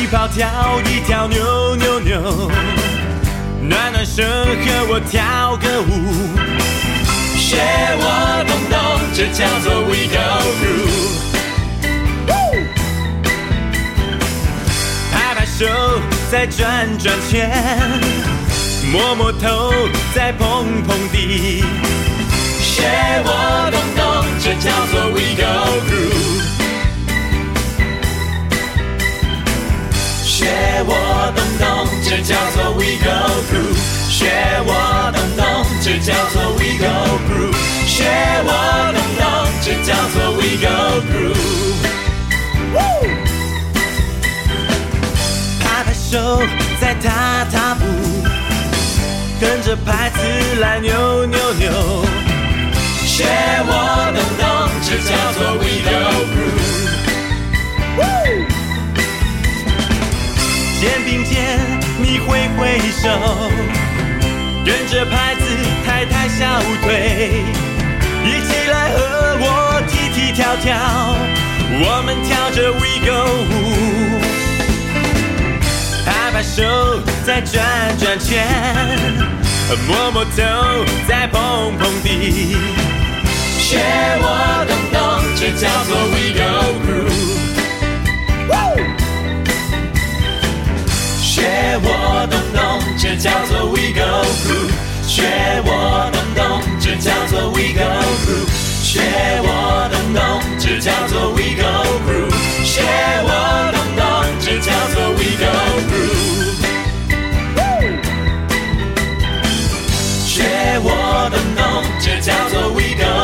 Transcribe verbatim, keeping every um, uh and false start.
跑跳一跳，扭扭扭，暖暖身和我跳个舞。学我动动，这叫做 We Go Groove。拍拍手，再转转圈，摸摸头，再碰碰地。学我动动，这叫做 We Go Groove。学我动动，这叫做 We Go Groove。学我动动，这叫做 We Go Groove。学我动动，这叫做 We Go Groove。拍拍手，再踏踏步，跟着拍子来扭扭扭。学我动动，这叫做 We Go Groove。肩并肩，你挥挥手，跟着拍子抬抬小腿，一起来和我踢踢跳跳，我们跳着 We Go 舞。拍拍手，再转转圈，摸摸头，再碰碰地。学我动动，这叫做 We Go Groove。学我动动，这叫做 We Go Groove。学我动动，这叫做 We Go Groove。学我动动，这叫做 We Go Groove。学我动动，这叫做 We Go Groove。学我动动，这叫做 We Go